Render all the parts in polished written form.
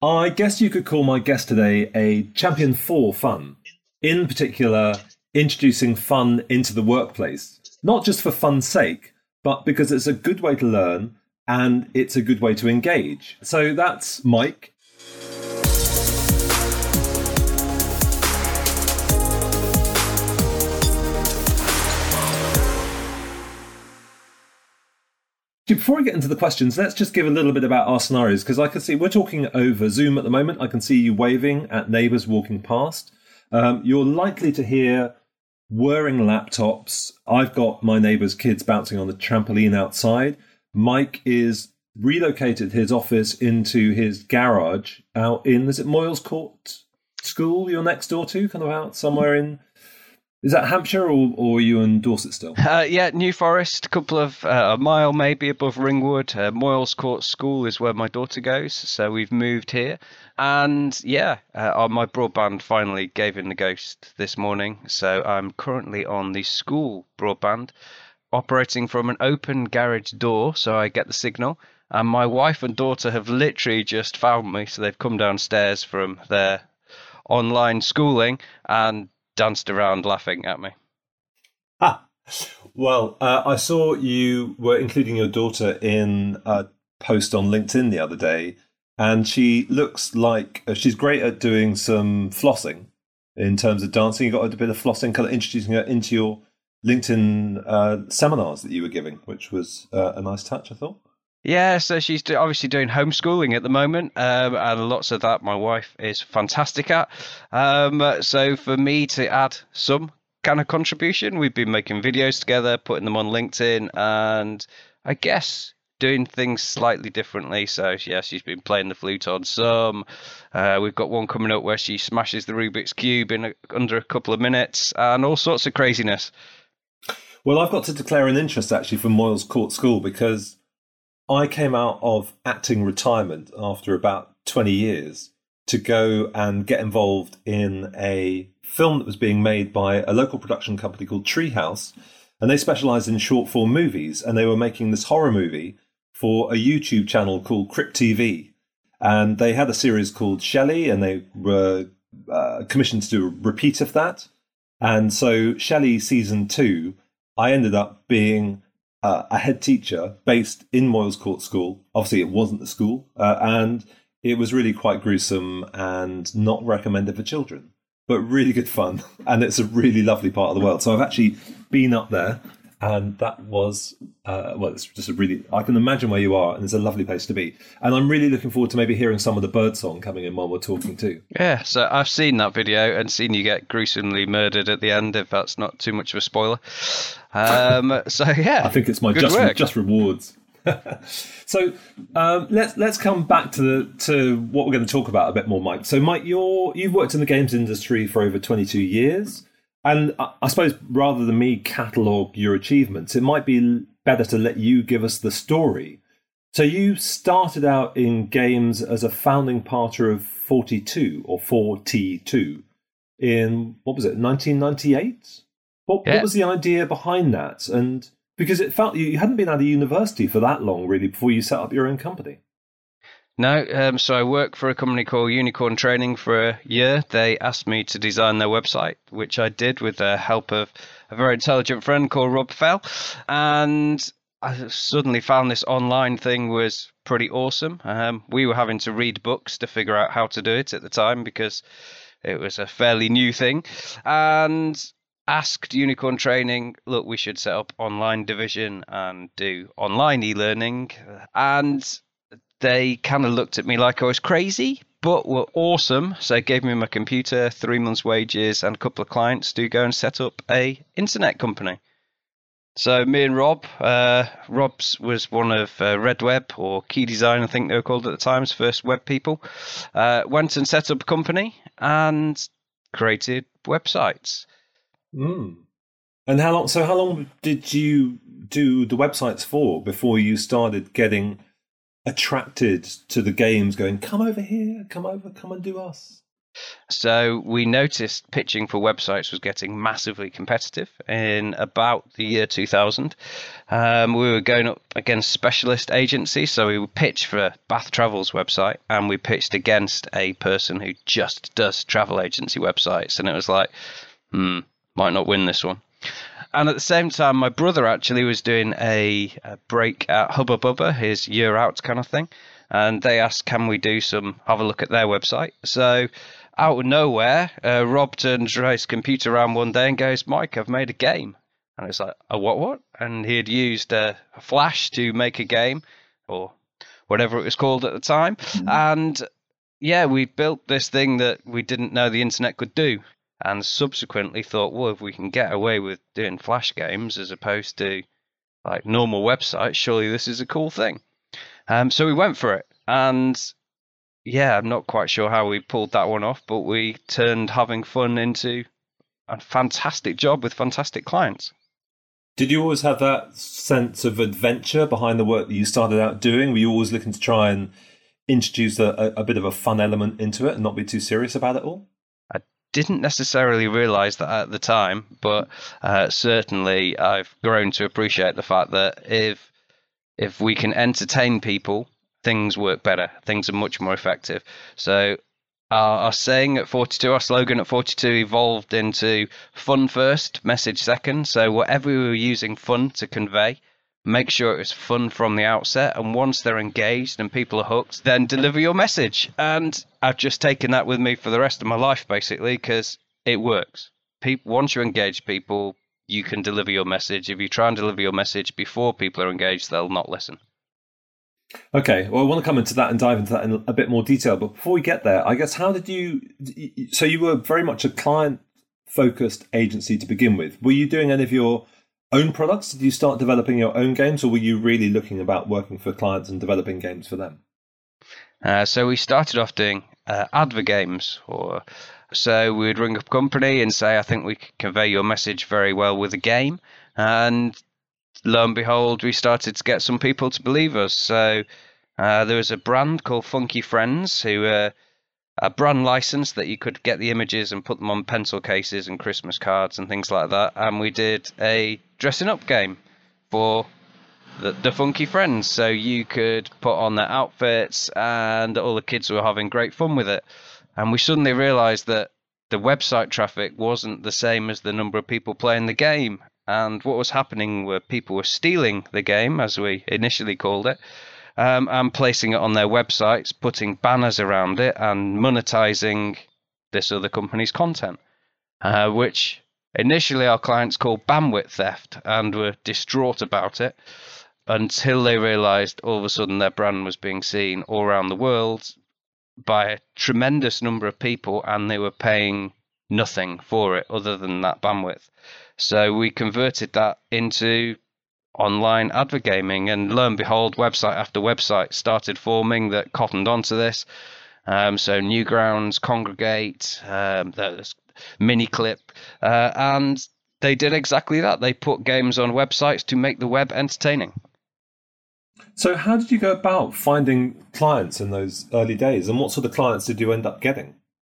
I guess you could call my guest today a champion for fun. In particular, introducing fun into the workplace. Not just for fun's sake, but because it's a good way to learn and it's a good way to engage. So that's Mike. Before I get into the questions, let's just give a little bit about our scenarios, because I can see we're talking over Zoom at the moment. I can see you waving at neighbours walking past. You're likely to hear whirring laptops. I've got my neighbour's kids bouncing on the trampoline outside. Mike is relocated his office into his garage out in, is it Moyles Court School you're next door to? Kind of out somewhere in... Is that Hampshire or are you in Dorset still? Yeah, New Forest, a couple of a mile maybe above Ringwood. Moyles Court School is where my daughter goes, so we've moved here. And yeah, my broadband finally gave in the ghost this morning, so I'm currently on the school broadband, operating from an open garage door, so I get the signal. And my wife and daughter have literally just found me, so they've come downstairs from their online schooling and danced around laughing at me. Well, I saw you were including your daughter in a post on LinkedIn the other day, and she looks like she's great at doing some flossing in terms of dancing. You got a bit of flossing, kind of introducing her into your LinkedIn seminars that you were giving, which was a nice touch, I thought. Yeah, so she's obviously doing homeschooling at the moment, and lots of that my wife is fantastic at. So for me to add some kind of contribution, we've been making videos together, putting them on LinkedIn, and I guess doing things slightly differently. So yeah, she's been playing the flute on some. We've got one coming up where she smashes the Rubik's Cube in under a couple of minutes, and all sorts of craziness. Well, I've got to declare an interest actually for Moyles Court School, because I came out of acting retirement after about 20 years to go and get involved in a film that was being made by a local production company called Treehouse, and they specialise in short form movies, and they were making this horror movie for a YouTube channel called Crypt TV, and they had a series called Shelley, and they were commissioned to do a repeat of that. And so Shelley season 2, I ended up being a head teacher based in Moyles Court School. Obviously, it wasn't the school, and it was really quite gruesome and not recommended for children, but really good fun. And it's a really lovely part of the world. So I've actually been up there, and that was, it's just a really, I can imagine where you are, and it's a lovely place to be. And I'm really looking forward to maybe hearing some of the bird song coming in while we're talking too. Yeah, so I've seen that video and seen you get gruesomely murdered at the end, if that's not too much of a spoiler. So yeah, I think it's my just rewards. So let's come back to what we're going to talk about a bit more, Mike. So Mike, you've worked in the games industry for over 22 years. And I suppose rather than me catalogue your achievements, it might be better to let you give us the story. So you started out in games as a founding partner of 42 or 42 in, what was it, 1998? What was the idea behind that? And because it felt you hadn't been out of university for that long, really, before you set up your own company. No, so I worked for a company called Unicorn Training for a year. They asked me to design their website, which I did with the help of a very intelligent friend called Rob Fell. And I suddenly found this online thing was pretty awesome. We were having to read books to figure out how to do it at the time because it was a fairly new thing. And asked Unicorn Training, look, we should set up online division and do online e-learning. And they kind of looked at me like I was crazy, but were awesome. So they gave me my computer, 3 months' wages, and a couple of clients to go and set up a internet company. So me and Rob, Rob's was one of RedWeb or Key Design, I think they were called at the time's first web people, went and set up a company and created websites. And how long did you do the websites for before you started getting attracted to the games, going, come over here, come and do us? So we noticed pitching for websites was getting massively competitive in about the year 2000. We were going up against specialist agencies, so we would pitch for Bath Travel's website, and we pitched against a person who just does travel agency websites, and it was like, might not win this one. And at the same time, my brother actually was doing a break at Hubba Bubba, his year out kind of thing, and they asked, can we have a look at their website? So out of nowhere, Rob turns his computer around one day and goes, Mike, I've made a game. And it's like, a what? And he had used a Flash to make a game, or whatever it was called at the time. And yeah, we built this thing that we didn't know the internet could do. And subsequently thought, well, if we can get away with doing Flash games as opposed to like normal websites, surely this is a cool thing. So we went for it. And yeah, I'm not quite sure how we pulled that one off, but we turned having fun into a fantastic job with fantastic clients. Did you always have that sense of adventure behind the work that you started out doing? Were you always looking to try and introduce a bit of a fun element into it and not be too serious about it all? I didn't necessarily realise that at the time, but certainly I've grown to appreciate the fact that if we can entertain people, things work better. Things are much more effective. So our saying at 42, our slogan at 42 evolved into fun first, message second. So whatever we were using fun to convey, make sure it was fun from the outset. And once they're engaged and people are hooked, then deliver your message. And I've just taken that with me for the rest of my life, basically, because it works. Once you engage people, you can deliver your message. If you try and deliver your message before people are engaged, they'll not listen. Okay, well, I want to come into that and dive into that in a bit more detail. But before we get there, I guess, how did you... So you were very much a client-focused agency to begin with. Were you doing any of your own products? Did you start developing your own games, or were you really looking about working for clients and developing games for them? So we started off doing advert games. So we'd ring up a company and say, I think we can convey your message very well with a game. And lo and behold, we started to get some people to believe us. So there was a brand called Funky Friends, who a brand license that you could get the images and put them on pencil cases and Christmas cards and things like that. And we did a dressing up game for the Funky Friends. So you could put on their outfits and all the kids were having great fun with it. And we suddenly realized that the website traffic wasn't the same as the number of people playing the game. And what was happening were people were stealing the game, as we initially called it, and placing it on their websites, putting banners around it and monetizing this other company's content, which initially our clients called bandwidth theft and were distraught about it until they realized all of a sudden their brand was being seen all around the world by a tremendous number of people and they were paying nothing for it other than that bandwidth. So we converted that into online advert gaming, and lo and behold, website after website started forming that cottoned onto this. So Newgrounds, Congregate, there's Miniclip, and they did exactly that. They put games on websites to make the web entertaining. So how did you go about finding clients in those early days, and what sort of clients did you end up getting?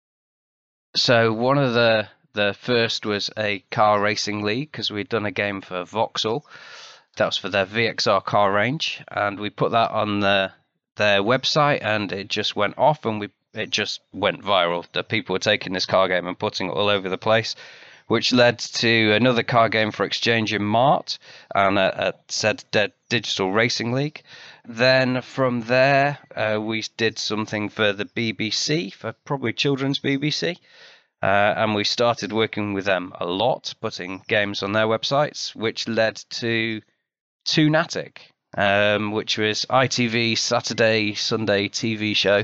So one of the first was a car racing league, because we'd done a game for Vauxhall. That was for their VXR car range, and we put that on their website, and it just went off, and it just went viral. The people were taking this car game and putting it all over the place, which led to another car game for Exchange in Mart and a said digital racing league. Then from there, we did something for the BBC, for probably children's BBC. And we started working with them a lot, putting games on their websites, which led to Toonatic, which was ITV Saturday, Sunday TV show,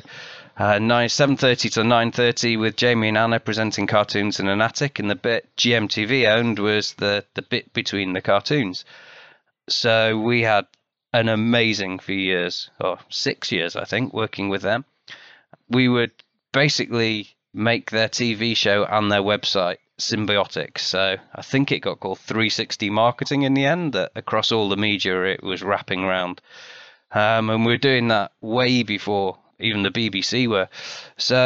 7:30 to 9:30 with Jamie and Anna presenting cartoons in an attic, and the bit GMTV owned was the bit between the cartoons. So we had an amazing few years, or 6 years, I think, working with them. We would basically make their TV show and their website symbiotic. So I think it got called 360 Marketing in the end, that across all the media it was wrapping around. And we were doing that way before even the BBC were. So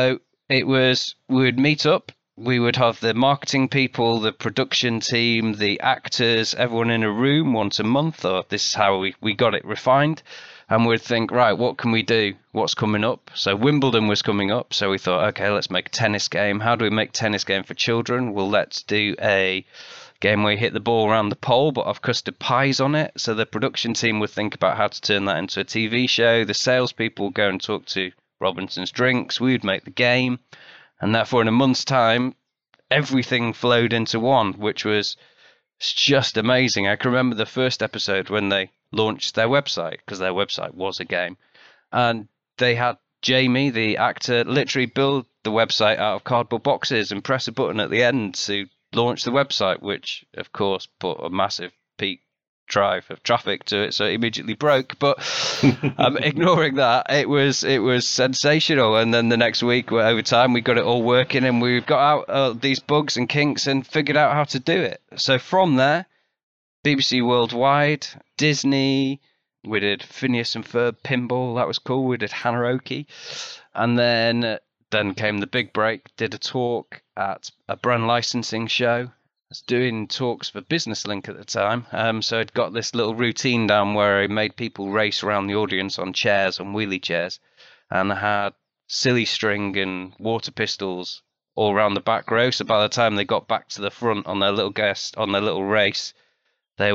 we would meet up. We would have the marketing people, the production team, the actors, everyone in a room once a month, or this is how we got it refined. And we'd think, right, what can we do? What's coming up? So Wimbledon was coming up. So we thought, okay, let's make a tennis game. How do we make tennis game for children? Well, let's do a game where you hit the ball around the pole, but have custard pies on it. So the production team would think about how to turn that into a TV show. The salespeople would go and talk to Robinson's Drinks. We would make the game. And therefore, in a month's time, everything flowed into one, which was just amazing. I can remember the first episode when they launched their website, because their website was a game. And they had Jamie, the actor, literally build the website out of cardboard boxes and press a button at the end to launch the website, which, of course, put a massive peak drive of traffic to it, so it immediately broke. But ignoring that, it was sensational. And then the next week, over time, we got it all working, and we got out these bugs and kinks and figured out how to do it. So from there, BBC Worldwide, Disney, we did Phineas and Ferb Pinball, that was cool. We did Hanaroki, and then came the big break. Did a talk at a brand licensing show. I was doing talks for Business Link at the time, so I'd got this little routine down where I made people race around the audience on chairs, on wheelie chairs, and I had silly string and water pistols all around the back row. So by the time they got back to the front on their little race, they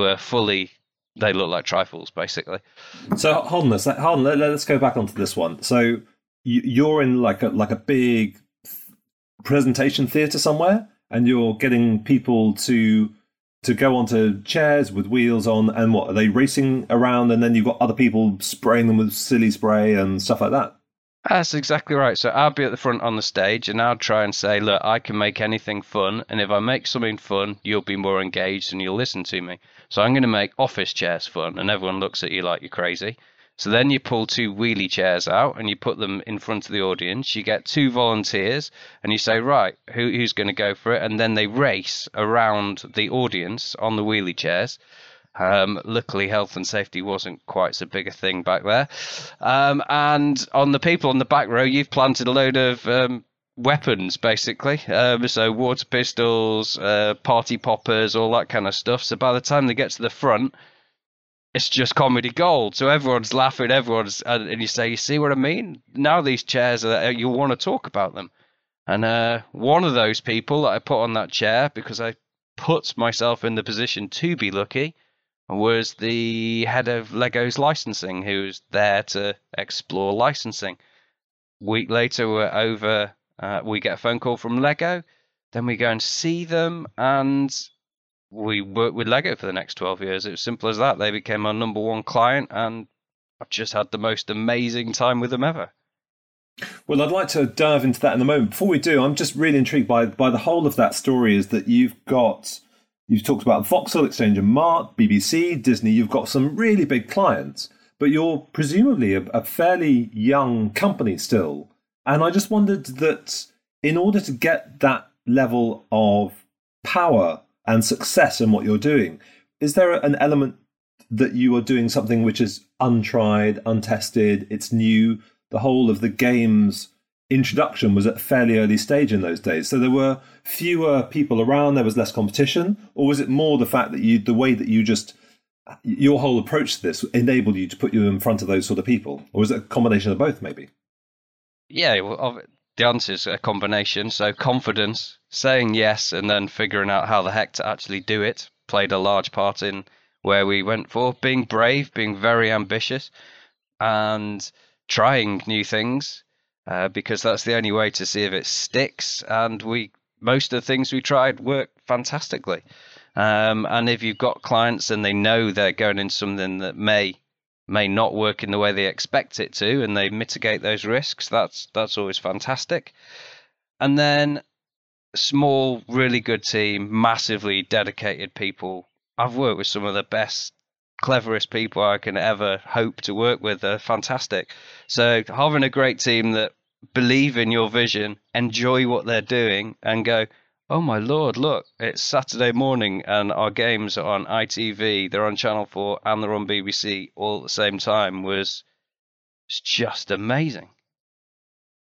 looked like trifles, basically. So hold on, let's go back onto this one. So you're in like a big presentation theatre somewhere, and you're getting people to go onto chairs with wheels on, and what, are they racing around, and then you've got other people spraying them with silly spray and stuff like that? That's exactly right. So I'll be at the front on the stage, and I'll try and say, look, I can make anything fun, and if I make something fun, you'll be more engaged and you'll listen to me. So I'm going to make office chairs fun, and everyone looks at you like you're crazy. So then you pull 2 wheelie chairs out and you put them in front of the audience. You get 2 volunteers and you say, right, who's going to go for it? And then they race around the audience on the wheelie chairs. Luckily, health and safety wasn't quite so big a thing back there. And on the people on the back row, you've planted a load of weapons, basically. So water pistols, party poppers, all that kind of stuff. So by the time they get to the front, it's just comedy gold. So everyone's laughing, and you say, you see what I mean? Now these chairs, you want to talk about them. And one of those people that I put on that chair, because I put myself in the position to be lucky, was the head of Lego's licensing, who was there to explore licensing. Week later, we're over. We get a phone call from Lego. Then we go and see them, and we worked with Lego for the next 12 years. It was simple as that. They became our number 1 client, and I've just had the most amazing time with them ever. Well, I'd like to dive into that in a moment. Before we do, I'm just really intrigued by the whole of that story. Is that you've talked about Vauxhall, Exchange and Mart, BBC, Disney. You've got some really big clients, but you're presumably a fairly young company still. And I just wondered that in order to get that level of power and success in what you're doing, is there an element that you are doing something which is untried, untested, it's new? The whole of the game's introduction was at a fairly early stage in those days. So there were fewer people around, there was less competition, or was it more the fact that the way that your whole approach to this enabled you to put you in front of those sort of people? Or was it a combination of both, maybe? Yeah, well, the answer is a combination. So confidence, saying yes, and then figuring out how the heck to actually do it played a large part in where we went for. Being brave, being very ambitious, and trying new things, because that's the only way to see if it sticks. And most of the things we tried worked fantastically. And if you've got clients and they know they're going into something that may not work in the way they expect it to, and they mitigate those risks, that's always fantastic. And then small, really good team, massively dedicated people. I've worked with some of the best, cleverest people I can ever hope to work with. They're fantastic. So having a great team that believe in your vision, enjoy what they're doing, and go, oh my Lord, look, it's Saturday morning and our games are on ITV, they're on Channel 4 and they're on BBC all at the same time, was just amazing.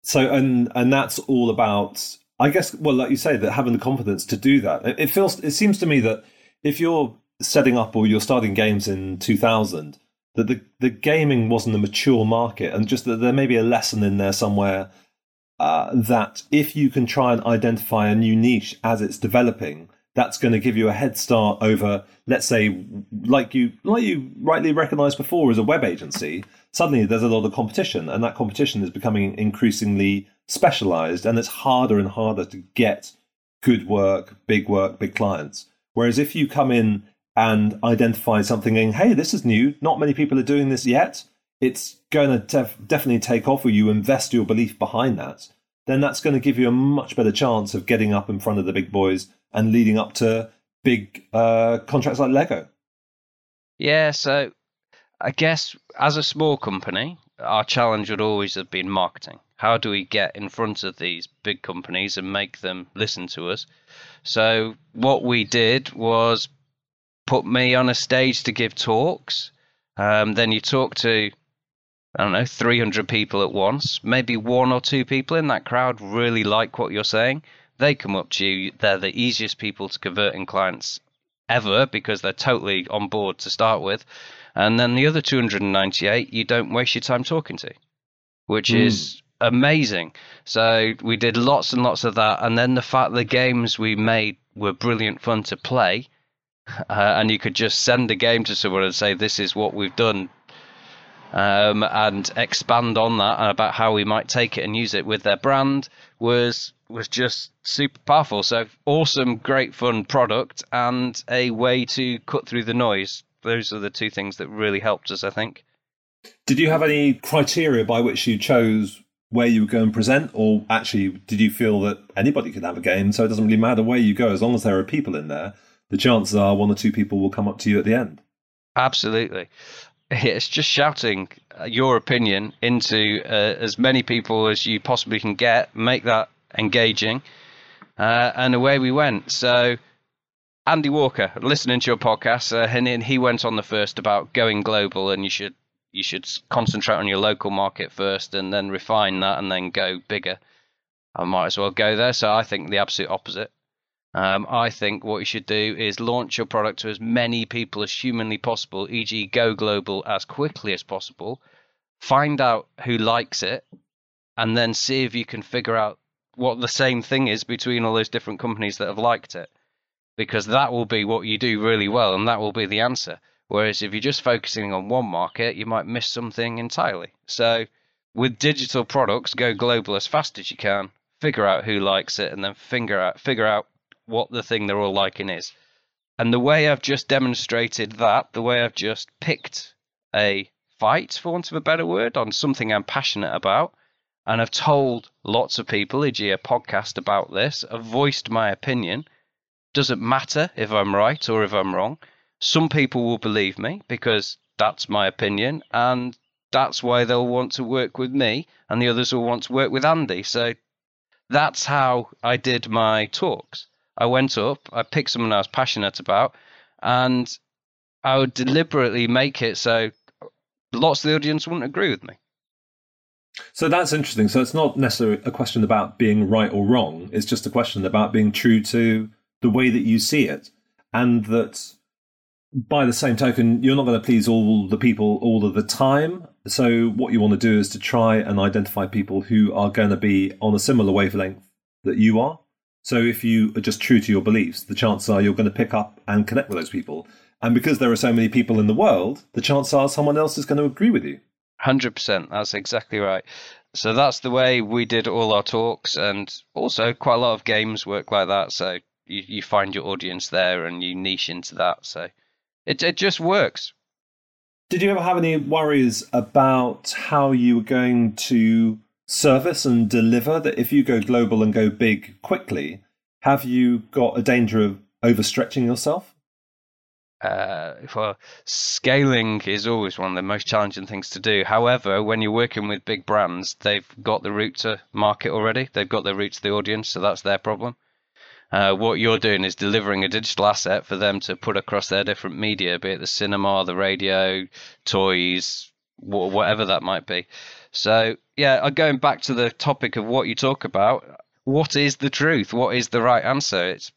So, and that's all about, I guess, well, like you say, that having the confidence to do that. It seems to me that if you're setting up or you're starting games in 2000, that the gaming wasn't a mature market, and just that there may be a lesson in there somewhere that if you can try and identify a new niche as it's developing, that's going to give you a head start over, let's say, like you rightly recognised before, as a web agency. Suddenly there's a lot of competition, and that competition is becoming increasingly specialised, and it's harder and harder to get good work, big clients. Whereas if you come in and identify something and, hey, this is new, not many people are doing this yet, it's going to definitely take off, or you invest your belief behind that, then that's going to give you a much better chance of getting up in front of the big boys and leading up to big contracts like Lego. Yeah, so I guess as a small company, our challenge would always have been marketing. How do we get in front of these big companies and make them listen to us? So what we did was put me on a stage to give talks. Then you talk to, I don't know, 300 people at once. Maybe one or two people in that crowd really like what you're saying. They come up to you. They're the easiest people to convert in clients ever because they're totally on board to start with. And then the other 298, you don't waste your time talking to, which is amazing. So we did lots and lots of that. And then the fact the games we made were brilliant fun to play. And you could just send a game to someone and say, this is what we've done. And expand on that and about how we might take it and use it with their brand was just super powerful. So awesome, great fun product and a way to cut through the noise. Those are the two things that really helped us, I think. Did you have any criteria by which you chose where you would go and present, or actually did you feel that anybody could have a game, so it doesn't really matter where you go, as long as there are people in there, the chances are one or two people will come up to you at the end? Absolutely. It's just shouting your opinion into as many people as you possibly can get, make that engaging, and away we went. So Andy Walker, listening to your podcast, and he went on the first about going global, and you should concentrate on your local market first and then refine that and then go bigger. I might as well go there. So I think the absolute opposite. I think what you should do is launch your product to as many people as humanly possible, e.g. go global as quickly as possible, find out who likes it, and then see if you can figure out what the same thing is between all those different companies that have liked it. Because that will be what you do really well, and that will be the answer. Whereas if you're just focusing on one market, you might miss something entirely. So with digital products, go global as fast as you can, figure out who likes it, and then figure out what the thing they're all liking is. And the way I've just demonstrated that, the way I've just picked a fight, for want of a better word, on something I'm passionate about, and I've told lots of people, e.g. a podcast about this, I've voiced my opinion. Doesn't matter if I'm right or if I'm wrong. Some people will believe me because that's my opinion, and that's why they'll want to work with me, and the others will want to work with Andy. So that's how I did my talks. I went up, I picked someone I was passionate about, and I would deliberately make it so lots of the audience wouldn't agree with me. So that's interesting. So it's not necessarily a question about being right or wrong. It's just a question about being true to the way that you see it. And that by the same token, you're not going to please all the people all of the time. So what you want to do is to try and identify people who are going to be on a similar wavelength that you are. So if you are just true to your beliefs, the chances are you're going to pick up and connect with those people. And because there are so many people in the world, the chances are someone else is going to agree with you. 100%. That's exactly right. So that's the way we did all our talks, and also quite a lot of games work like that. So you find your audience there and you niche into that. So it just works. Did you ever have any worries about how you were going to service and deliver, that if you go global and go big quickly, have you got a danger of overstretching yourself? Well, scaling is always one of the most challenging things to do. However, when you're working with big brands, they've got the route to market already. They've got the route to the audience, so that's their problem. What you're doing is delivering a digital asset for them to put across their different media, be it the cinema, the radio, toys, whatever that might be. So, yeah, going back to the topic of what you talk about, what is the truth? What is the right answer? It's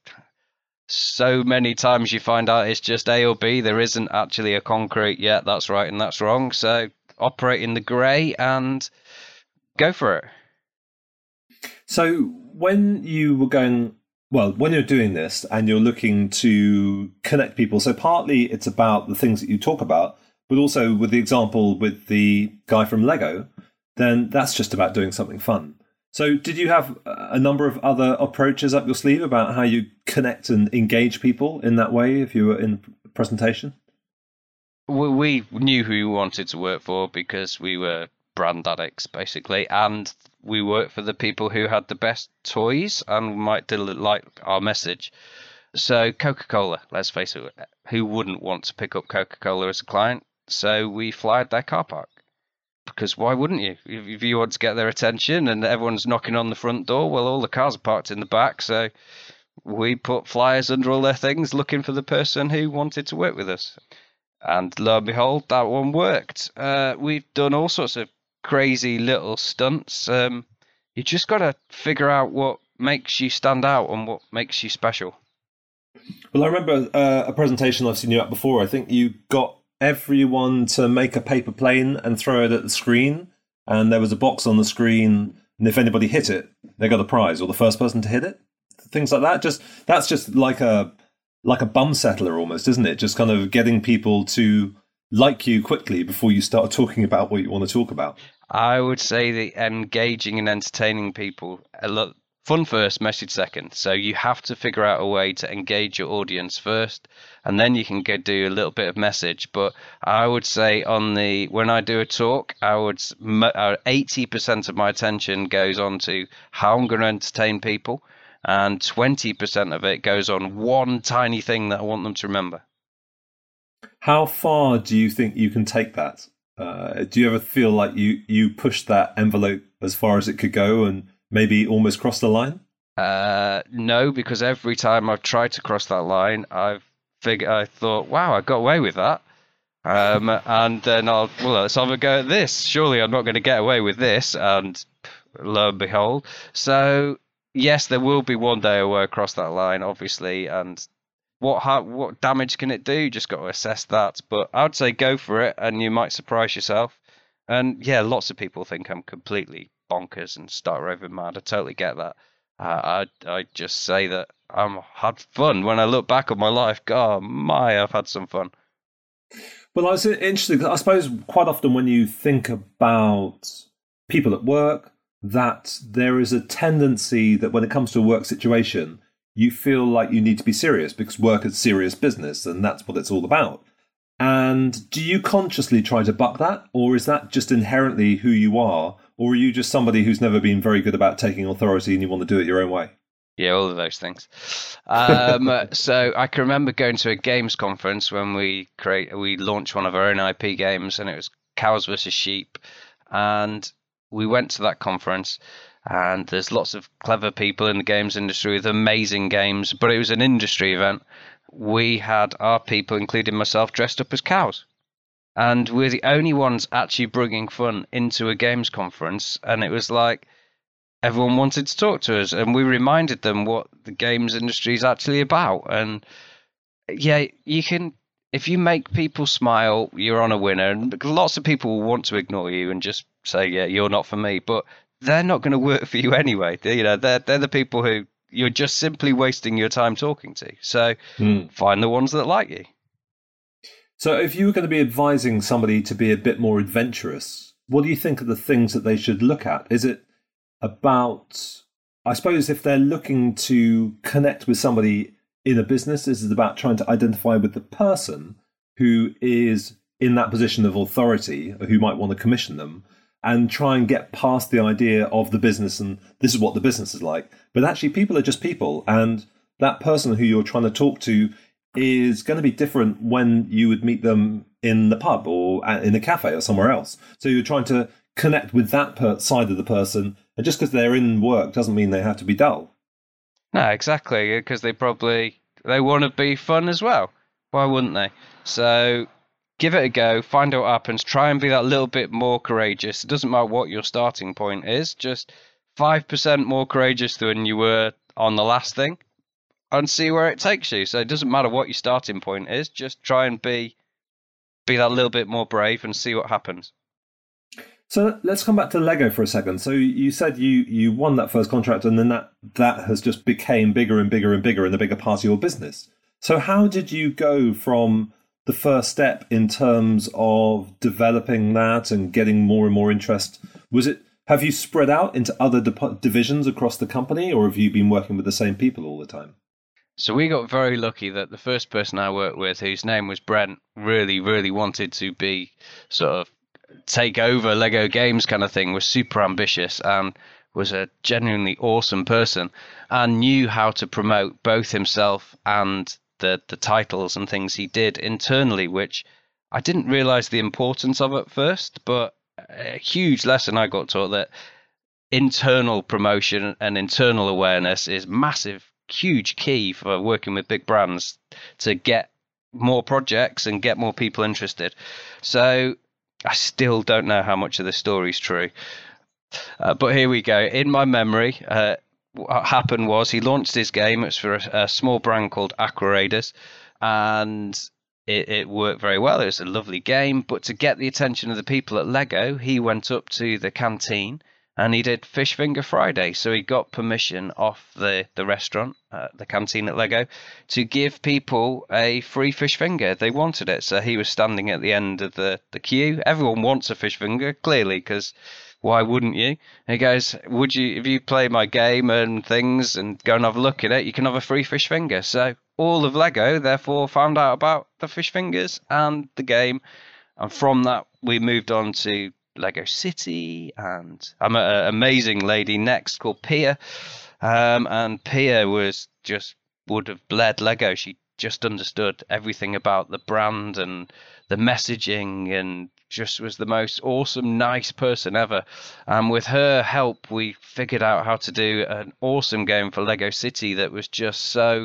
so many times you find out it's just A or B. There isn't actually a concrete, yeah, that's right and that's wrong. So operate in the grey and go for it. So when you were when you're doing this and you're looking to connect people, so partly it's about the things that you talk about, but also with the example with the guy from Lego, then that's just about doing something fun. So did you have a number of other approaches up your sleeve about how you connect and engage people in that way if you were in a presentation? We knew who we wanted to work for because we were brand addicts, basically, and we worked for the people who had the best toys and might like our message. So Coca-Cola, let's face it, who wouldn't want to pick up Coca-Cola as a client? So we flyed their car park. Because why wouldn't you? If you want to get their attention and everyone's knocking on the front door, well, all the cars are parked in the back. So we put flyers under all their things looking for the person who wanted to work with us. And lo and behold, that one worked. We've done all sorts of crazy little stunts. You just got to figure out what makes you stand out and what makes you special. Well, I remember a presentation I've seen you at before. I think you got everyone to make a paper plane and throw it at the screen, and there was a box on the screen, and if anybody hit it, they got a prize, or the first person to hit it. Things like that. That's just like a bum settler almost, isn't it? Just kind of getting people to like you quickly before you start talking about what you want to talk about. I would say that engaging and entertaining people, fun first, message second. So you have to figure out a way to engage your audience first, and then you can go do a little bit of message. But I would say when I do a talk, 80% of my attention goes on to how I'm going to entertain people, and 20% of it goes on one tiny thing that I want them to remember. How far do you think you can take that? Do you ever feel like you pushed that envelope as far as it could go and maybe almost cross the line? No, because every time I've tried to cross that line, I thought, wow, I got away with that. And then let's have a go at this. Surely I'm not going to get away with this. And lo and behold. So, yes, there will be one day where I cross that line, obviously. And what damage can it do? Just got to assess that. But I would say go for it, and you might surprise yourself. And yeah, lots of people think I'm completely bonkers and start raving mad. I totally get that. I just say that I've had fun. When I look back on my life, God, I've had some fun. Well, I was interested. I suppose quite often when you think about people at work, that there is a tendency that when it comes to a work situation, you feel like you need to be serious because work is serious business and that's what it's all about. And do you consciously try to buck that, or is that just inherently who you are? Or are you just somebody who's never been very good about taking authority and you want to do it your own way? Yeah, all of those things. So I can remember going to a games conference when we launched one of our own IP games, and it was Cows versus Sheep. And we went to that conference, and there's lots of clever people in the games industry with amazing games, but it was an industry event. We had our people, including myself, dressed up as cows. And we're the only ones actually bringing fun into a games conference. And it was like everyone wanted to talk to us. And we reminded them what the games industry is actually about. And yeah, you can, if you make people smile, you're on a winner. And lots of people will want to ignore you and just say, yeah, you're not for me. But they're not going to work for you anyway. They're the people who you're just simply wasting your time talking to. So find the ones that like you. So if you were going to be advising somebody to be a bit more adventurous, what do you think are the things that they should look at? Is it about, I suppose, if they're looking to connect with somebody in a business, is it about trying to identify with the person who is in that position of authority, or who might want to commission them, and try and get past the idea of the business and this is what the business is like. But actually, people are just people, and that person who you're trying to talk to is going to be different when you would meet them in the pub or in a cafe or somewhere else. So you're trying to connect with that side of the person, and just because they're in work doesn't mean they have to be dull. No, exactly, because they want to be fun as well. Why wouldn't they? So give it a go, find out what happens, try and be that little bit more courageous. It doesn't matter what your starting point is, just 5% more courageous than you were on the last thing, and see where it takes you. So it doesn't matter what your starting point is, just try and be that little bit more brave and see what happens. So let's come back to Lego for a second. So you said you won that first contract, and then that has just became bigger and bigger and bigger and a bigger part of your business. So how did you go from the first step in terms of developing that and getting more and more interest? Have you spread out into other divisions across the company, or have you been working with the same people all the time? So we got very lucky that the first person I worked with, whose name was Brent, really, really wanted to be sort of take over Lego Games kind of thing, was super ambitious and was a genuinely awesome person and knew how to promote both himself and the titles and things he did internally, which I didn't realize the importance of at first, but a huge lesson I got taught, that internal promotion and internal awareness is massive, huge key for working with big brands to get more projects and get more people interested. So I still don't know how much of the story's true. But here we go. In my memory, what happened was he launched his game. It was for a small brand called Aqua Raiders, and it worked very well. It was a lovely game. But to get the attention of the people at Lego, he went up to the canteen and he did Fish Finger Friday. So he got permission off the restaurant, the canteen at Lego, to give people a free fish finger. They wanted it. So he was standing at the end of the queue. Everyone wants a fish finger, clearly, because why wouldn't you? And he goes, would you, if you play my game and things and go and have a look at it, you can have a free fish finger. So all of Lego, therefore, found out about the fish fingers and the game. And from that, we moved on to Lego City, and I met an amazing lady next called Pia, and Pia would have bled Lego. She just understood everything about the brand and the messaging, and just was the most awesome, nice person ever. And with her help, we figured out how to do an awesome game for Lego City that was just so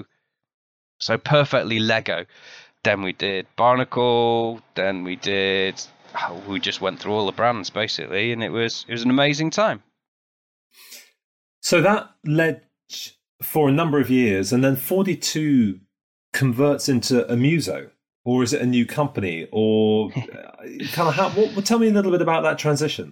perfectly Lego. Then we did Barnacle, then we just went through all the brands basically, and it was an amazing time. So that led for a number of years, and then 42 converts into Amuso, or is it a new company, or kind of how? Tell me a little bit about that transition.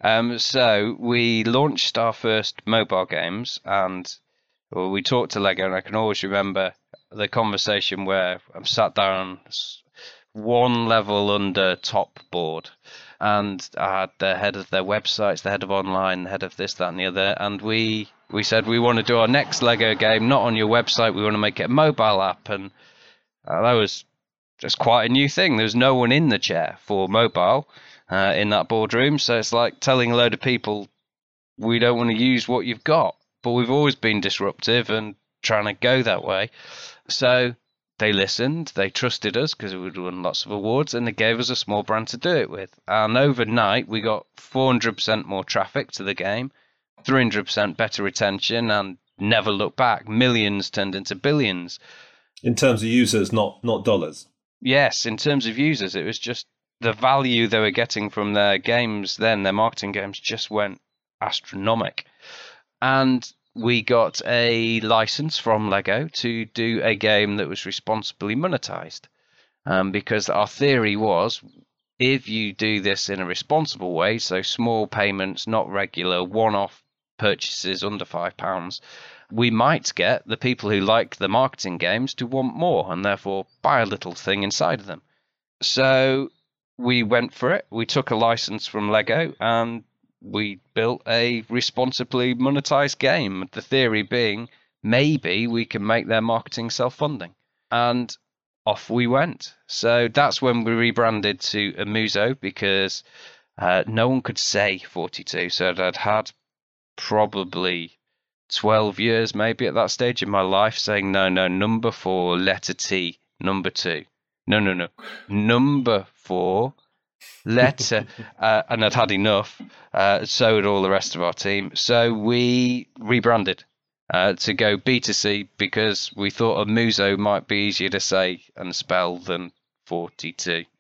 So we launched our first mobile games, and we talked to Lego, and I can always remember the conversation where I'm sat down one level under top board, and I had the head of their websites, the head of online, the head of this, that, and the other, and we said we want to do our next Lego game not on your website, we want to make it a mobile app, and that was just quite a new thing. There was no one in the chair for mobile in that boardroom, so it's like telling a load of people we don't want to use what you've got, but we've always been disruptive and trying to go that way. So they listened, they trusted us because we'd won lots of awards, and they gave us a small brand to do it with. And overnight, we got 400% more traffic to the game, 300% better retention, and never looked back. Millions turned into billions. In terms of users, not dollars. Yes, in terms of users, it was just the value they were getting from their games then, their marketing games, just went astronomical. And we got a license from Lego to do a game that was responsibly monetized, because our theory was, if you do this in a responsible way, so small payments, not regular one-off purchases under £5, we might get the people who like the marketing games to want more and therefore buy a little thing inside of them. So we went for it. We took a license from Lego and we built a responsibly monetized game. The theory being, maybe we can make their marketing self-funding. And off we went. So that's when we rebranded to Amuso, because no one could say 42. So I'd had probably 12 years maybe at that stage in my life saying, no, number 4, letter T, number 2. No. Number 4, letter, and I'd had enough. So had all the rest of our team. So we rebranded to go B2C, because we thought Amuso might be easier to say and spell than 42.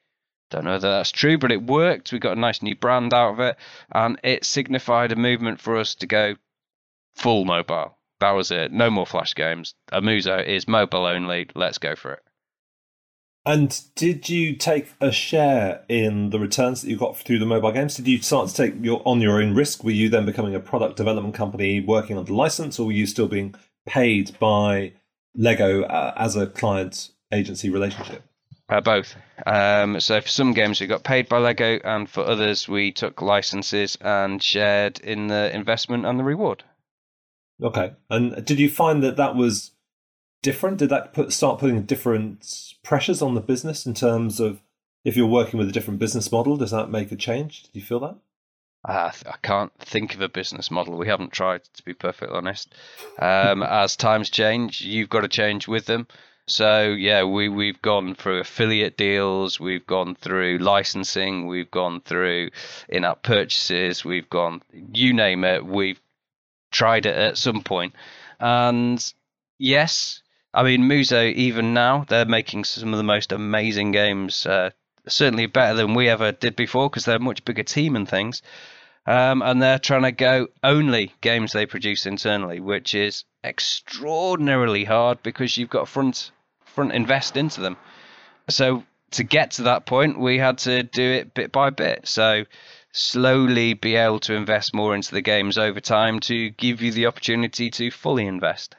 Don't know that that's true, but it worked. We got a nice new brand out of it, and it signified a movement for us to go full mobile. That was it. No more Flash games. Amuso is mobile only. Let's go for it. And did you take a share in the returns that you got through the mobile games? Did you start to take on your own risk? Were you then becoming a product development company working under license, or were you still being paid by Lego as a client agency relationship? Both. So for some games we got paid by Lego, and for others we took licenses and shared in the investment and the reward. Okay. And did you find that was different? Did that start putting different pressures on the business in terms of if you're working with a different business model? Does that make a change? Do you feel that? I can't think of a business model. We haven't tried, to be perfectly honest. As times change, you've got to change with them. So yeah, we've gone through affiliate deals, we've gone through licensing, we've gone through in-app purchases, we've gone, you name it, we've tried it at some point. And yes, I mean, Muso, even now, they're making some of the most amazing games, certainly better than we ever did before, because they're a much bigger team and things. And they're trying to go only games they produce internally, which is extraordinarily hard because you've got front invest into them. So to get to that point, we had to do it bit by bit. So slowly be able to invest more into the games over time to give you the opportunity to fully invest.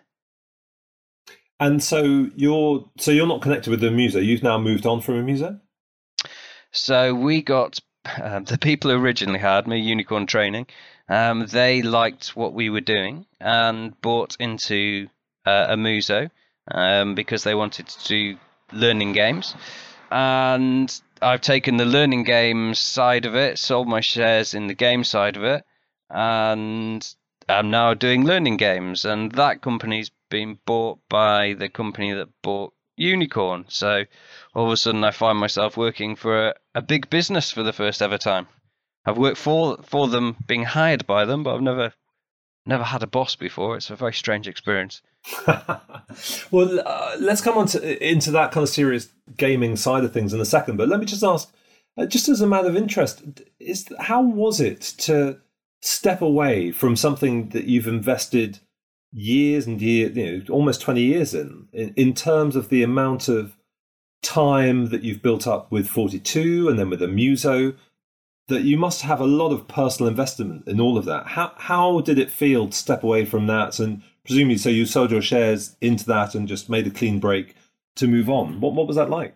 And so you're not connected with Amuso. You've now moved on from Amuso? So we got the people who originally had me, Unicorn Training. They liked what we were doing and bought into Amuso because they wanted to do learning games. And I've taken the learning games side of it, sold my shares in the game side of it, and I'm now doing learning games. And that company's been bought by the company that bought Unicorn. So all of a sudden I find myself working for a big business for the first ever time. I've worked for them, being hired by them, but I've never had a boss before. It's a very strange experience. Well, let's come on into that kind of serious gaming side of things in a second. But let me just ask, just as a matter of interest, how was it to step away from something that you've invested years and years, almost 20 years in terms of the amount of time that you've built up with 42 and then with Amuso, that you must have a lot of personal investment in all of that. How did it feel to step away from that? And presumably, so you sold your shares into that and just made a clean break to move on. What was that like?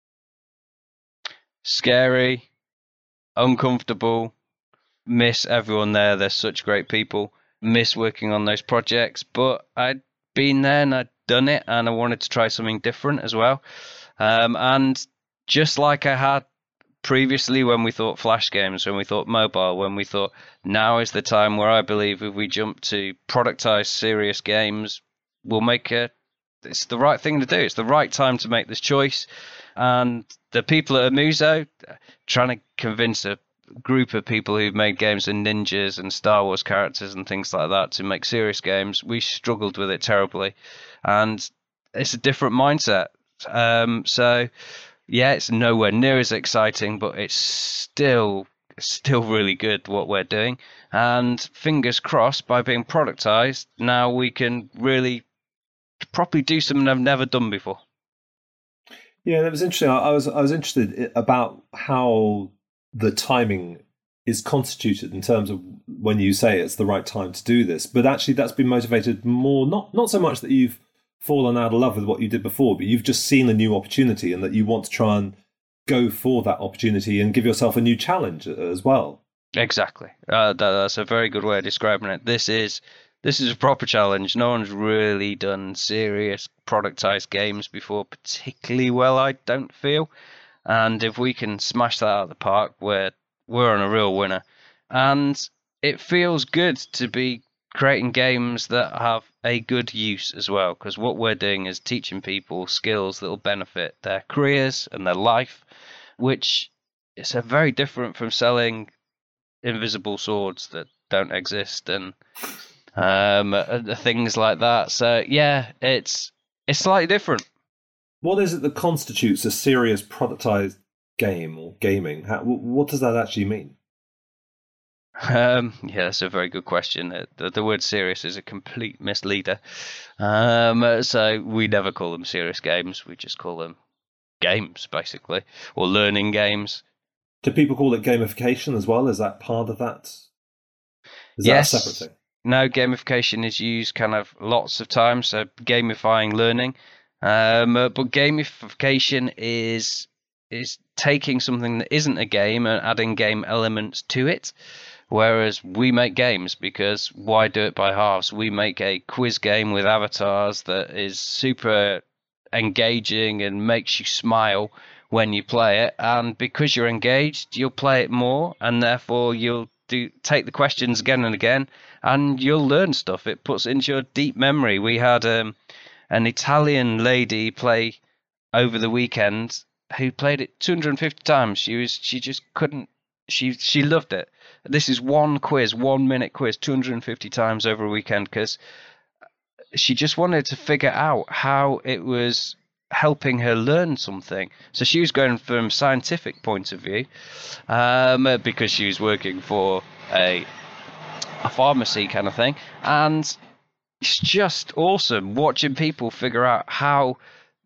Scary, uncomfortable, miss everyone there. They're such great people. Miss working on those projects, but I'd been there and I'd done it, and I wanted to try something different as well. And just like I had previously when we thought Flash games, when we thought mobile, when we thought now is the time where I believe if we jump to productized serious games, it's the right thing to do. It's the right time to make this choice. And the people at Amuso trying to convince a group of people who've made games and ninjas and Star Wars characters and things like that to make serious games, we struggled with it terribly. And it's a different mindset. So yeah, it's nowhere near as exciting, but it's still really good what we're doing. And fingers crossed, by being productized, now we can really properly do something I've never done before. Yeah, that was interesting. I was interested about how the timing is constituted in terms of when you say it's the right time to do this. But actually, that's been motivated more, not so much that you've fallen out of love with what you did before, but you've just seen a new opportunity and that you want to try and go for that opportunity and give yourself a new challenge as well. Exactly. That's a very good way of describing it. This is a proper challenge. No one's really done serious productized games before particularly well, I don't feel. And if we can smash that out of the park, we're on a real winner. And it feels good to be creating games that have a good use as well, because what we're doing is teaching people skills that will benefit their careers and their life, which is a very different from selling invisible swords that don't exist and things like that. So yeah, it's slightly different. What is it that constitutes a serious productized game or gaming? What does that actually mean? Yeah, that's a very good question. The word serious is a complete misleader. So we never call them serious games. We just call them games, basically, or learning games. Do people call it gamification as well? Is that part of that? Is that a separate Yes. thing? No, gamification is used kind of lots of times. So gamifying learning. But gamification is taking something that isn't a game and adding game elements to it. Whereas we make games because why do it by halves? We make a quiz game with avatars that is super engaging and makes you smile when you play it. And because you're engaged, you'll play it more, and therefore you'll take the questions again and again, and you'll learn stuff. It puts it into your deep memory. We had an Italian lady play over the weekend who played it 250 times. She just couldn't. She loved it. This is one quiz, 1 minute quiz, 250 times over a weekend because she just wanted to figure out how it was helping her learn something. So she was going from a scientific point of view because she was working for a pharmacy kind of thing, and it's just awesome watching people figure out how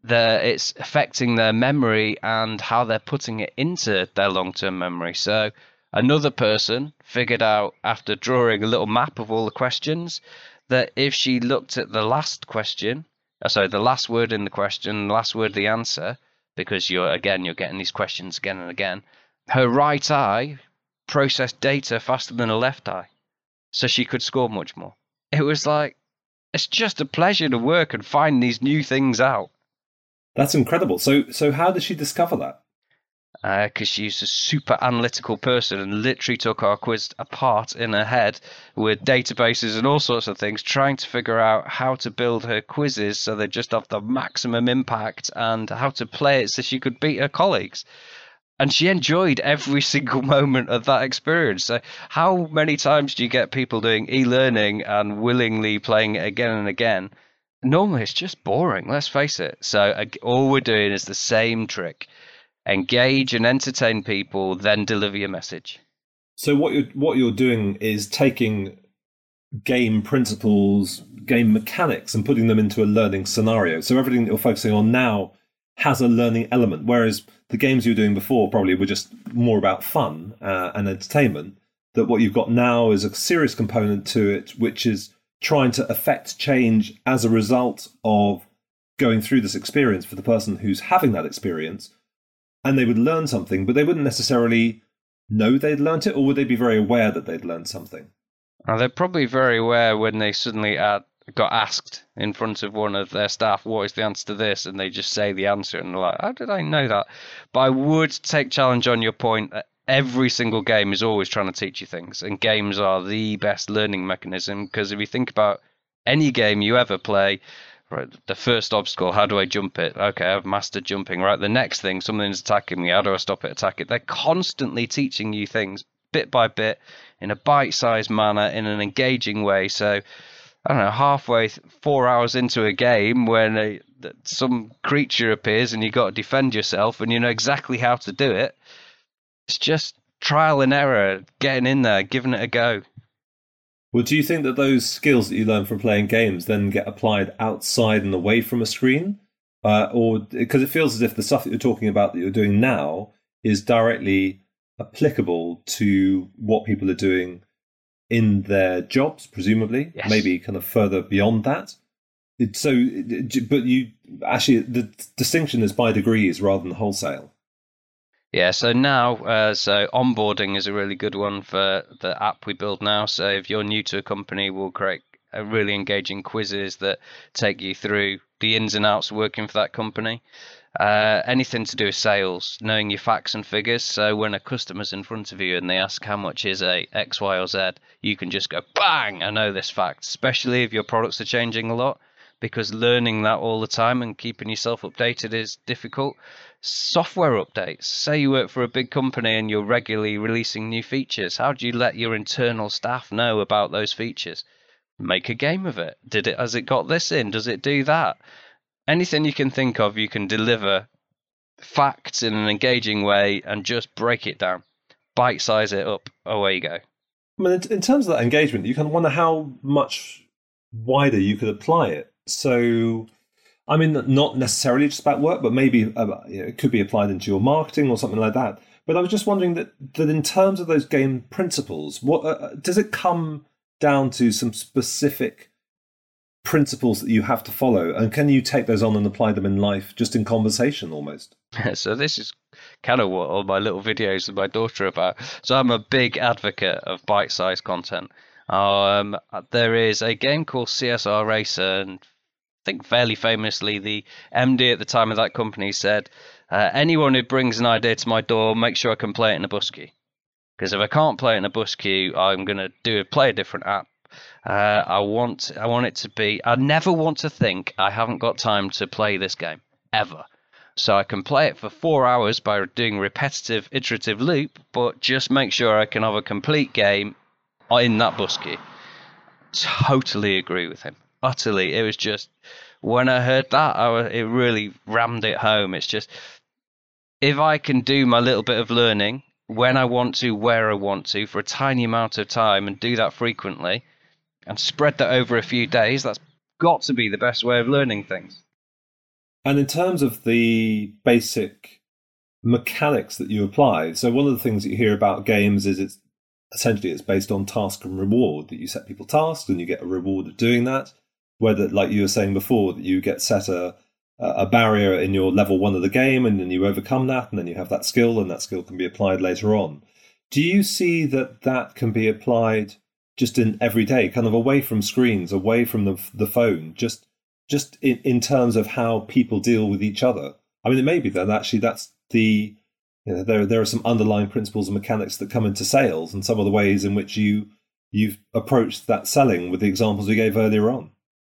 it's affecting their memory and how they're putting it into their long-term memory. So another person figured out after drawing a little map of all the questions that if she looked at the last question, the last word in the question, the last word of the answer, because you're getting these questions again and again, her right eye processed data faster than her left eye, so she could score much more. It was like, it's just a pleasure to work and find these new things out. That's incredible. So how did she discover that? Because she's a super analytical person and literally took our quiz apart in her head with databases and all sorts of things, trying to figure out how to build her quizzes so they just have the maximum impact and how to play it so she could beat her colleagues. And she enjoyed every single moment of that experience. So how many times do you get people doing e-learning and willingly playing it again and again? Normally it's just boring, let's face it. So all we're doing is the same trick. Engage and entertain people, then deliver your message. So what you're doing is taking game principles, game mechanics, and putting them into a learning scenario. So everything that you're focusing on now has a learning element, whereas the games you were doing before probably were just more about fun and entertainment. That what you've got now is a serious component to it, which is trying to affect change as a result of going through this experience for the person who's having that experience. And they would learn something, but they wouldn't necessarily know they'd learnt it, or would they be very aware that they'd learned something? They're probably very aware when they suddenly got asked in front of one of their staff, what is the answer to this? And they just say the answer, and they're like, how did I know that? But I would take challenge on your point that every single game is always trying to teach you things, and games are the best learning mechanism, because if you think about any game you ever play, right, the first obstacle, how do I jump it? Okay, I've mastered jumping. Right, the next thing, something's attacking me. How do I stop it, attack it? They're constantly teaching you things bit by bit in a bite-sized manner, in an engaging way. So, I don't know, halfway, 4 hours into a game when some creature appears and you've got to defend yourself and you know exactly how to do it. It's just trial and error, getting in there, giving it a go. Well, do you think that those skills that you learn from playing games then get applied outside and away from a screen? Or because it feels as if the stuff that you're talking about that you're doing now is directly applicable to what people are doing in their jobs, presumably, Yes. Maybe kind of further beyond that. But you actually, the distinction is by degrees rather than wholesale. Yeah, so now, so onboarding is a really good one for the app we build now. So if you're new to a company, we'll create a really engaging quizzes that take you through the ins and outs of working for that company. Anything to do with sales, knowing your facts and figures. So when a customer's in front of you and they ask how much is a X, Y, or Z, you can just go, bang, I know this fact, especially if your products are changing a lot, because learning that all the time and keeping yourself updated is difficult. Software updates. Say you work for a big company and you're regularly releasing new features. How do you let your internal staff know about those features? Make a game of it. Has it got this in? Does it do that? Anything you can think of, you can deliver facts in an engaging way and just break it down, bite size it up. Away you go. I mean, in terms of that engagement, you kind of wonder how much wider you could apply it. So, I mean, not necessarily just about work, but maybe it could be applied into your marketing or something like that. But I was just wondering that in terms of those game principles, what does it come down to some specific principles that you have to follow, and can you take those on and apply them in life, just in conversation almost? So this is kind of what all my little videos with my daughter are about. So I'm a big advocate of bite-sized content. There is a game called CSR Racer, and I think fairly famously the MD at the time of that company said, anyone who brings an idea to my door, make sure I can play it in a bus queue. Because if I can't play it in a bus queue, I'm going to play a different app. I want it to be, I never want to think I haven't got time to play this game, ever. So I can play it for 4 hours by doing repetitive, iterative loop, but just make sure I can have a complete game in that bus queue. Totally agree with him. Utterly. It was just, when I heard that, it really rammed it home. It's just, if I can do my little bit of learning when I want to, where I want to, for a tiny amount of time, and do that frequently, and spread that over a few days, that's got to be the best way of learning things. And in terms of the basic mechanics that you apply, so one of the things that you hear about games is it's based on task and reward, that you set people tasks and you get a reward of doing that. Whether, like you were saying before, that you get set a barrier in your level 1 of the game, and then you overcome that, and then you have that skill, and that skill can be applied later on. Do you see that can be applied just in every day, kind of away from screens, away from the phone, just in terms of how people deal with each other? I mean, it may be that actually that's the, there are some underlying principles and mechanics that come into sales, and some of the ways in which you've approached that selling with the examples we gave earlier on.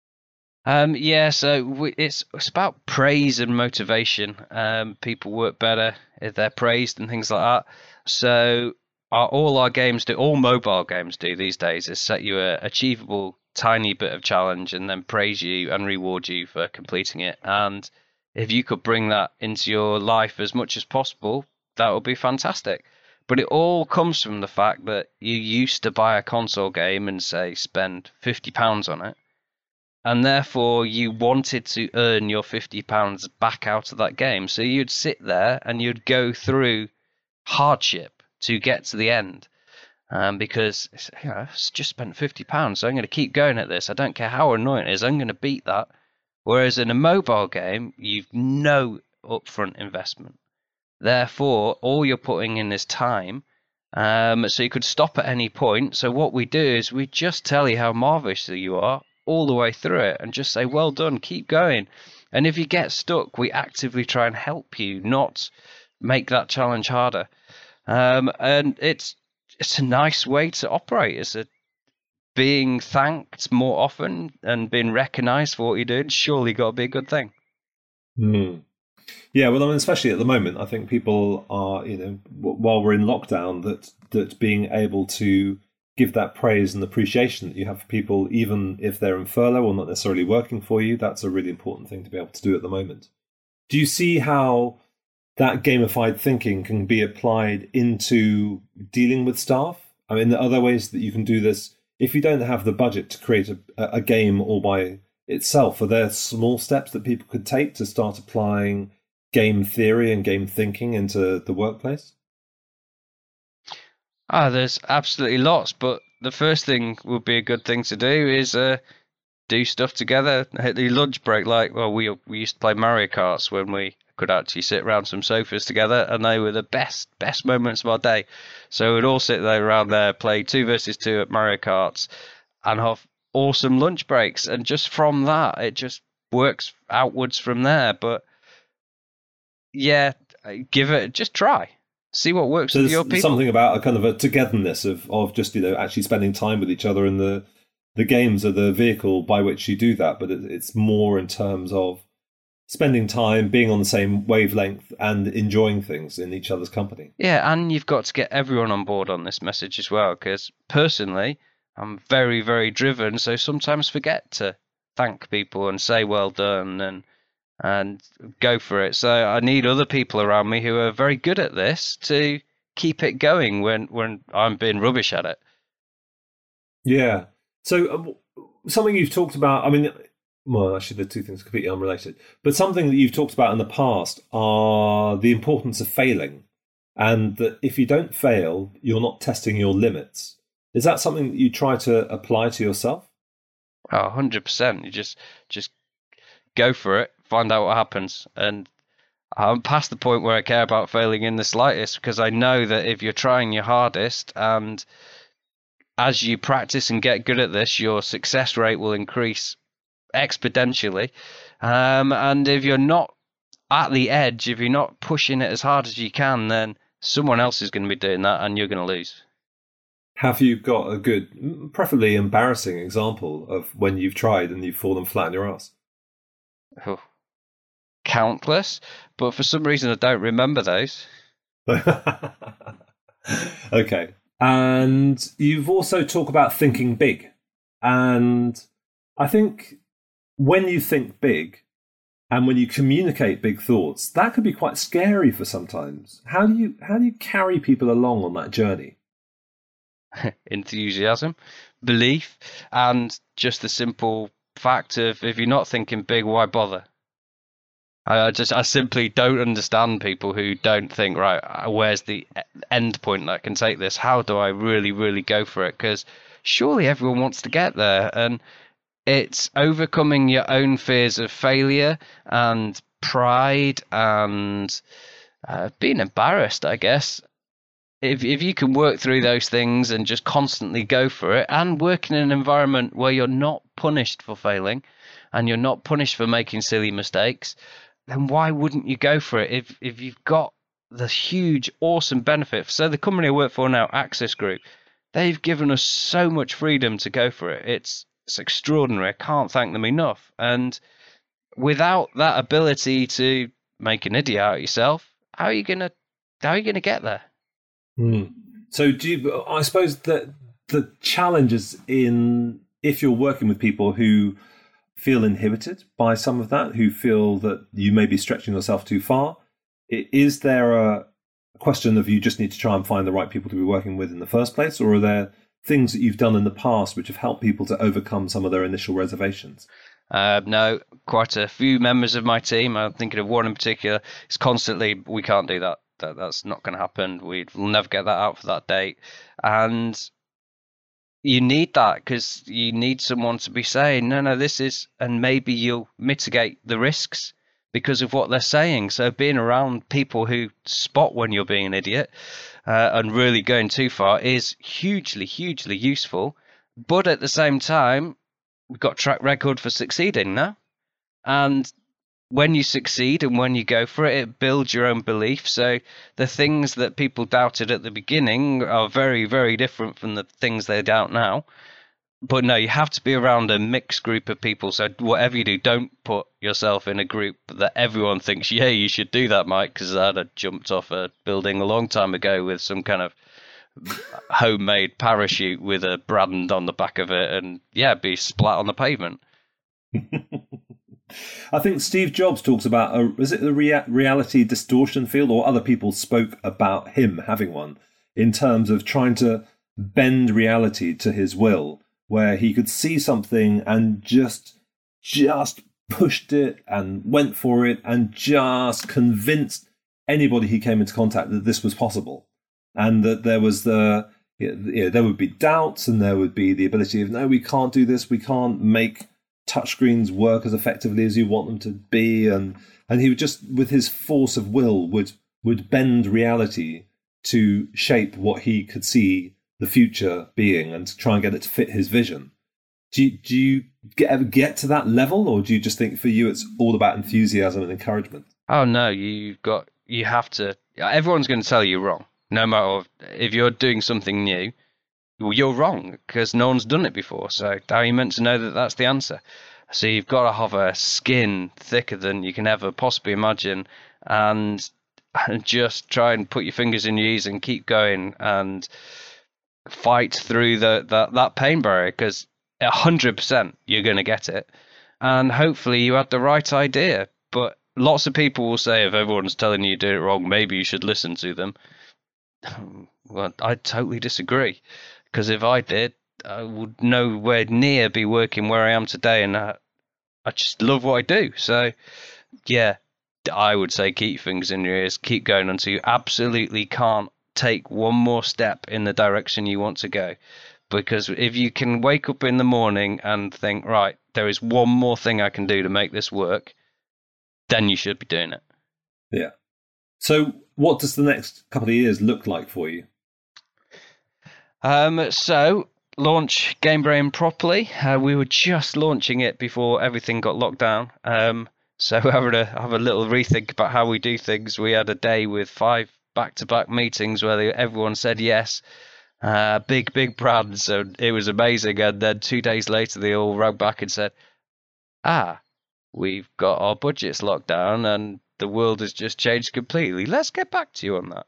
So it's about praise and motivation. People work better if they're praised and things like that. So all our games do, all mobile games do these days, is set you a achievable tiny bit of challenge and then praise you and reward you for completing it. And if you could bring that into your life as much as possible, that would be fantastic. But it all comes from the fact that you used to buy a console game and, say, spend £50 on it, and therefore you wanted to earn your £50 back out of that game. So you'd sit there and you'd go through hardship to get to the end, because I've just spent £50, so I'm going to keep going at this. I don't care how annoying it is, I'm going to beat that. Whereas in a mobile game, you've no upfront investment. Therefore, all you're putting in is time. So you could stop at any point. So what we do is we just tell you how marvellous you are all the way through it, and just say, well done, keep going. And if you get stuck, we actively try and help you, not make that challenge harder. And it's a nice way to operate. It's being thanked more often and being recognised for what you're doing. Surely got to be a good thing. Mm. Yeah, well, I mean, especially at the moment, I think people are, while we're in lockdown, that being able to give that praise and appreciation that you have for people, even if they're in furlough or not necessarily working for you, that's a really important thing to be able to do at the moment. Do you see how that gamified thinking can be applied into dealing with staff? I mean, there are other ways that you can do this. If you don't have the budget to create a game all by itself, are there small steps that people could take to start applying game theory and game thinking into the workplace? There's absolutely lots, but the first thing would be a good thing to do is do stuff together. Hit the lunch break, we used to play Mario Karts when we could actually sit around some sofas together, and they were the best moments of our day. So we'd all sit there around there, play 2 versus 2 at Mario Karts, and have awesome lunch breaks. And just from that, it just works outwards from there. But yeah, just try. See what works with your people. Something about a kind of a togetherness of just, actually spending time with each other, and the games are the vehicle by which you do that. But it's more in terms of spending time, being on the same wavelength, and enjoying things in each other's company. Yeah, and you've got to get everyone on board on this message as well, because personally, I'm very, very driven, so sometimes forget to thank people and say well done, and and go for it. So I need other people around me who are very good at this to keep it going when I'm being rubbish at it. Yeah. So something you've talked about, I mean, well, actually, the two things are completely unrelated, but something that you've talked about in the past are the importance of failing, and that if you don't fail, you're not testing your limits. Is that something that you try to apply to yourself? Oh, 100%. You just go for it, find out what happens. And I'm past the point where I care about failing in the slightest, because I know that if you're trying your hardest and as you practice and get good at this, your success rate will increase exponentially. And if you're not at the edge, if you're not pushing it as hard as you can, then someone else is going to be doing that and you're going to lose. Have you got a good, preferably embarrassing example of when you've tried and you've fallen flat on your ass? Oh, countless, but for some reason I don't remember those. Okay. And you've also talked about thinking big. And I think when you think big and when you communicate big thoughts, that could be quite scary for sometimes. How do you carry people along on that journey? Enthusiasm, belief, and just the simple fact of if you're not thinking big, why bother? I simply don't understand people who don't think, right, where's the end point that can take this? How do I really, really go for it? Because surely everyone wants to get there. And it's overcoming your own fears of failure and pride and being embarrassed, I guess. If you can work through those things and just constantly go for it and work in an environment where you're not punished for failing and you're not punished for making silly mistakes, then why wouldn't you go for it if you've got the huge, awesome benefit? So the company I work for now, Access Group, they've given us so much freedom to go for it. It's extraordinary. I can't thank them enough. And without that ability to make an idiot out of yourself, how are you gonna get there? So I suppose that the challenge is in if you're working with people who feel inhibited by some of that, who feel that you may be stretching yourself too far, is there a question of you just need to try and find the right people to be working with in the first place, or are there things that you've done in the past which have helped people to overcome some of their initial reservations? No, quite a few members of my team. I'm thinking of one in particular. It's constantly, we can't do that. That's not going to happen. We'll never get that out for that date. And you need that because you need someone to be saying, no, this is, and maybe you'll mitigate the risks because of what they're saying. So being around people who spot when you're being an idiot and really going too far is hugely, hugely useful. But at the same time, we've got track record for succeeding now. And when you succeed and when you go for it, it builds your own belief. So the things that people doubted at the beginning are very, very different from the things they doubt now. But no, you have to be around a mixed group of people. So whatever you do, don't put yourself in a group that everyone thinks, yeah, you should do that, Mike, because I'd have jumped off a building a long time ago with some kind of homemade parachute with a brand on the back of it and, yeah, be splat on the pavement. I think Steve Jobs talks about, is it the reality distortion field, or other people spoke about him having one, in terms of trying to bend reality to his will, where he could see something and just pushed it and went for it and just convinced anybody he came into contact that this was possible. And that there was there would be doubts and there would be the ability of, no, we can't do this, we can't make touchscreens work as effectively as you want them to be, and he would just, with his force of will, would bend reality to shape what he could see the future being and to try and get it to fit his vision. Do you ever get to that level, or do you just think for you it's all about enthusiasm and encouragement? Oh no, you have to. Everyone's going to tell you wrong, no matter if you're doing something new. Well, you're wrong because no one's done it before. So how are you meant to know that that's the answer? So you've got to have a skin thicker than you can ever possibly imagine, and just try and put your fingers in your ears and keep going and fight through that pain barrier, because 100% you're going to get it. And hopefully you had the right idea, But lots of people will say if everyone's telling you do it wrong, maybe you should listen to them. Well, I totally disagree, because if I did, I would nowhere near be working where I am today, and I just love what I do. So, yeah, I would say keep your fingers in your ears, keep going until you absolutely can't take one more step in the direction you want to go. Because if you can wake up in the morning and think, right, there is one more thing I can do to make this work, then you should be doing it. Yeah. So what does the next couple of years look like for you? So launch GameBrain properly. We were just launching it before everything got locked down. So we have a little rethink about how we do things. We had a day with 5 back-to-back meetings where everyone said yes. Big brands. So it was amazing. And then 2 days later, they all rang back and said, we've got our budgets locked down and the world has just changed completely. Let's get back to you on that.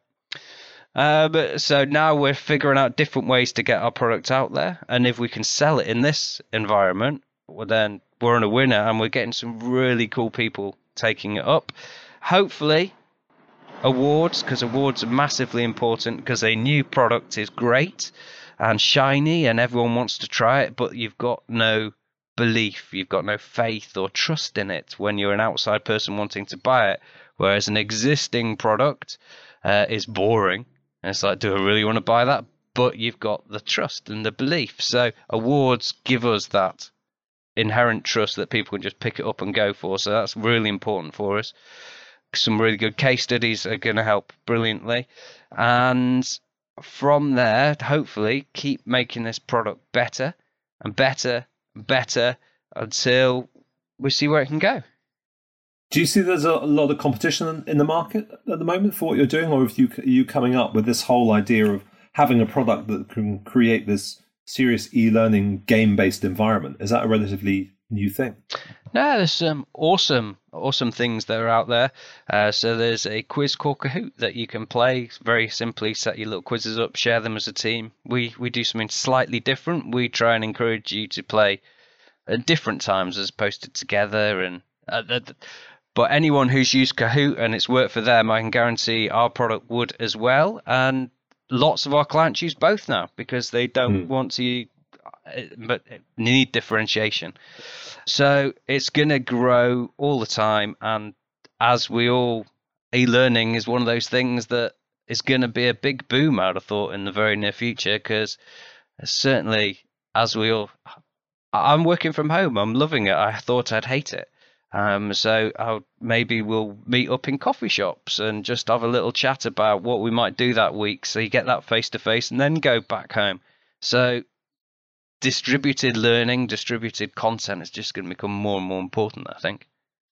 So now we're figuring out different ways to get our product out there. And if we can sell it in this environment, well, then we're on a winner, and we're getting some really cool people taking it up. Hopefully, awards, because awards are massively important, because a new product is great and shiny and everyone wants to try it, but you've got no belief, you've got no faith or trust in it when you're an outside person wanting to buy it. Whereas an existing product is boring. And it's like, do I really want to buy that? But you've got the trust and the belief. So awards give us that inherent trust that people can just pick it up and go for. So that's really important for us. Some really good case studies are going to help brilliantly. And from there, hopefully, keep making this product better and better and better until we see where it can go. Do you see there's a lot of competition in the market at the moment for what you're doing, or are you coming up with this whole idea of having a product that can create this serious e-learning game-based environment? Is that a relatively new thing? No, there's some awesome things that are out there. So there's a quiz called Kahoot that you can play very simply. Set your little quizzes up, share them as a team. We do something slightly different. We try and encourage you to play at different times as opposed to together. And but anyone who's used Kahoot and it's worked for them, I can guarantee our product would as well. And lots of our clients use both now because they don't want to, but need differentiation. So it's going to grow all the time. And as we all, e-learning is one of those things that is going to be a big boom, I'd have thought, in the very near future, because certainly as we all, I'm working from home. I'm loving it. I thought I'd hate it. So maybe we'll meet up in coffee shops and just have a little chat about what we might do that week. So you get that face to face and then go back home. So distributed learning, distributed content is just going to become more and more important, I think.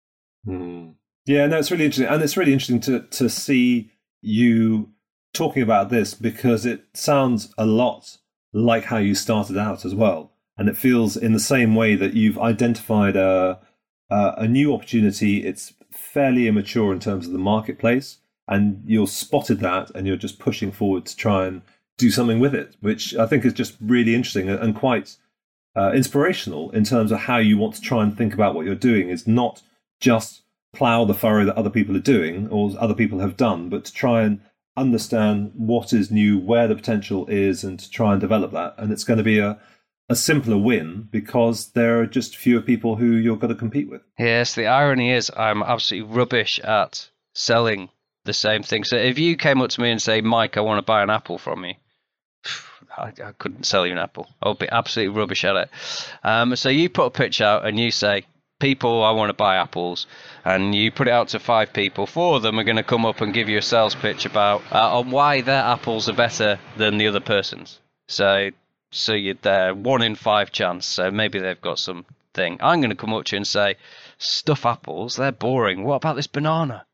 Yeah, no, it's really interesting. And it's really interesting to see you talking about this, because it sounds a lot like how you started out as well. And it feels in the same way that you've identified a new opportunity. It's fairly immature in terms of the marketplace, and you're spotted that and you're just pushing forward to try and do something with it, which I think is just really interesting and quite inspirational in terms of how you want to try and think about what you're doing. Is not just plough the furrow that other people are doing or other people have done, but to try and understand what is new, where the potential is, and to try and develop that. And it's going to be a simpler win because there are just fewer people who you're going to compete with. Yes, the irony is I'm absolutely rubbish at selling the same thing. So if you came up to me and say, Mike, I want to buy an apple from you, I couldn't sell you an apple. I would be absolutely rubbish at it. So you put a pitch out and you say, people, I want to buy apples. And you put it out to 5 people. 4 of them are going to come up and give you a sales pitch about on why their apples are better than the other person's. So you're there, 1 in 5 chance. So maybe they've got something. I'm going to come up to you and say, stuff apples, they're boring. What about this banana?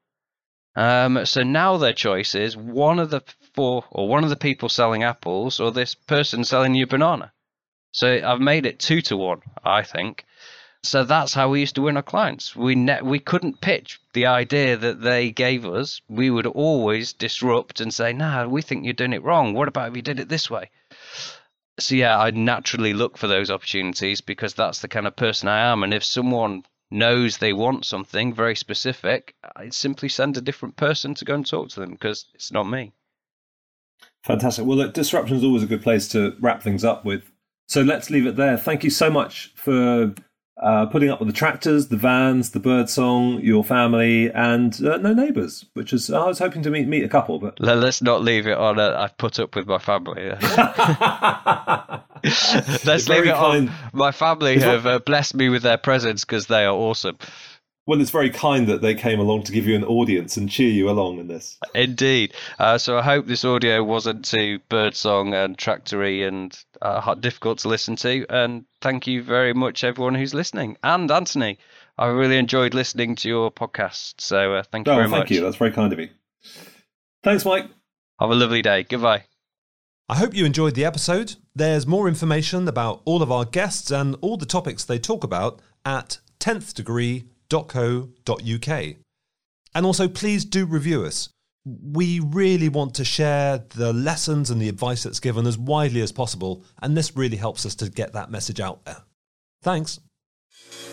So now their choice is one of the 4 or one of the people selling apples or this person selling you banana. So I've made it 2 to 1, I think. So that's how we used to win our clients. We couldn't pitch the idea that they gave us. We would always disrupt and say, nah, we think you're doing it wrong. What about if you did it this way? So yeah, I naturally look for those opportunities because that's the kind of person I am. And if someone knows they want something very specific, I simply send a different person to go and talk to them because it's not me. Fantastic. Well, look, disruption is always a good place to wrap things up with. So let's leave it there. Thank you so much for putting up with the tractors, the vans, the birdsong, your family, and no neighbours, which is, I was hoping to meet a couple. But let's not leave it on I've put up with my family. Let's leave it on my family have blessed me with their presence because they are awesome. Well, it's very kind that they came along to give you an audience and cheer you along in this. Indeed. So I hope this audio wasn't too birdsong and tractory and difficult to listen to. And thank you very much, everyone who's listening. And Anthony, I really enjoyed listening to your podcast. So thank you very much. Thank you. That's very kind of you. Thanks, Mike. Have a lovely day. Goodbye. I hope you enjoyed the episode. There's more information about all of our guests and all the topics they talk about at 10thdegree.co.uk. And also, please do review us. We really want to share the lessons and the advice that's given as widely as possible, and this really helps us to get that message out there. Thanks.